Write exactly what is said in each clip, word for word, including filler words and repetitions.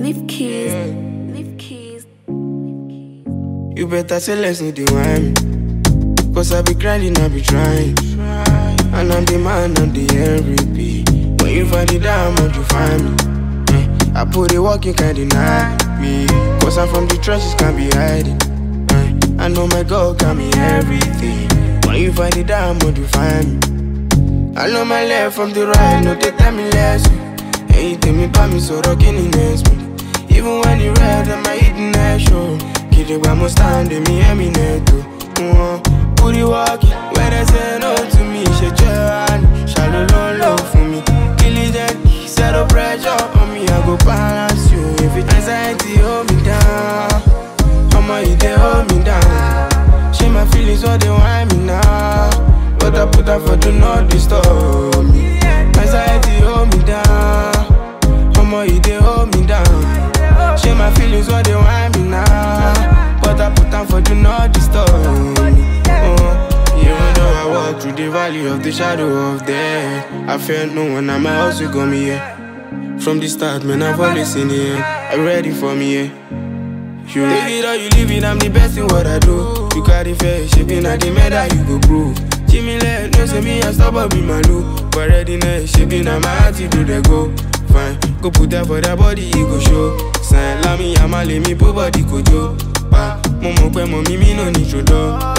Leave keys. Leave keys. You better say less need the wine. Cause I be grinding, I be trying. And I'm the man, I'm the M V P. When you find the diamond, you find me. eh, I put the work, you can't deny me. Cause I'm from the trenches, can't be hiding. eh, I know my God got me everything. When you find the diamond, you find me. I know my left from the right, no they tell me less. Anything me by me, so rockin' in this me. Even when you red, I'm a hidden show. Kid it by my stand, me hear me neto. Put it walking, when they say no to me, she try shallow low low for me. Kill it then, set up pressure on me, I go balance you. If it anxiety hold me down, I'ma eat they hold me down. She my feelings, so they want me now. But I put her for do not disturb me. Anxiety hold me down, I'ma eat they hold me down. She my feelings, so they want me now. But I put her for do not disturb me. Even though I walk through the valley of the shadow of death, I fear no one, and my house will come here. From the start, man, I've always seen the end. Are you ready for me, yeah? You live it or you live it, I'm the best in what I do. You carry fair, shaping at the medal, you go prove. Jimmy let no say me, I stop up in my loop. But readiness, shaping at my attitude, they go. Fine, go put that for that body, you go show. Sign, la me, I'm a let me, put body, go joe. Momo pe mommy, me no need to do.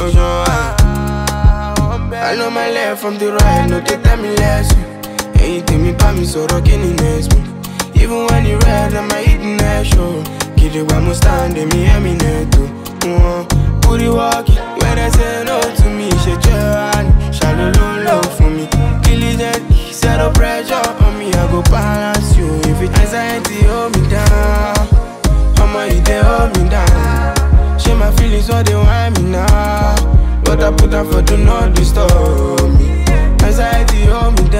I know my left from the right, no they tell me less. Anything me by me, so rockin' in this me. Even when you red, I'm a hidden show. Kid it by my stand, me hear me neto. Put it walking, when they say no to me, she try shallow low low for me. Kill it then, set up pressure on me, I go balance you. If it anxiety hold me down, I'ma eat they hold me down. She my feelings, so they want me now. But I put her for do not disturb me. Anxiety hold me down.